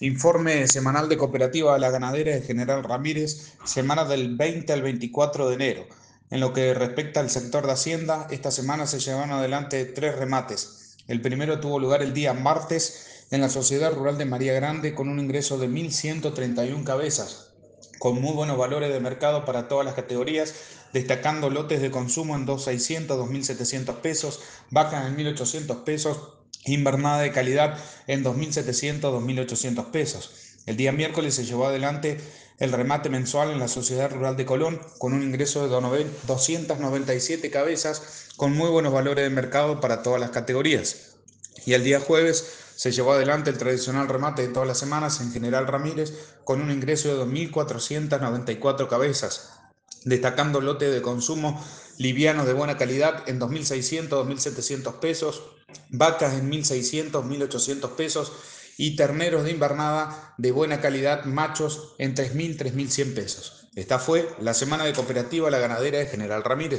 Informe semanal de Cooperativa La Ganadera de General Ramírez, semana del 20 al 24 de enero. En lo que respecta al sector de Hacienda, esta semana se llevaron adelante 3 remates. El primero tuvo lugar el día martes en la Sociedad Rural de María Grande con un ingreso de 1.131 cabezas, con muy buenos valores de mercado para todas las categorías, destacando lotes de consumo en 2.600, 2.700 pesos, vacas en 1.800 pesos, invernada de calidad en 2.700, 2.800 pesos. El día miércoles se llevó adelante el remate mensual en la Sociedad Rural de Colón con un ingreso de 297 cabezas con muy buenos valores de mercado para todas las categorías. Y el día jueves se llevó adelante el tradicional remate de todas las semanas en General Ramírez con un ingreso de 2.494 cabezas, destacando lotes de consumo livianos de buena calidad en 2.600, 2.700 pesos, vacas en 1.600, 1.800 pesos y terneros de invernada de buena calidad machos en 3.000, 3.100 pesos. Esta fue la semana de Cooperativa La Ganadera de General Ramírez.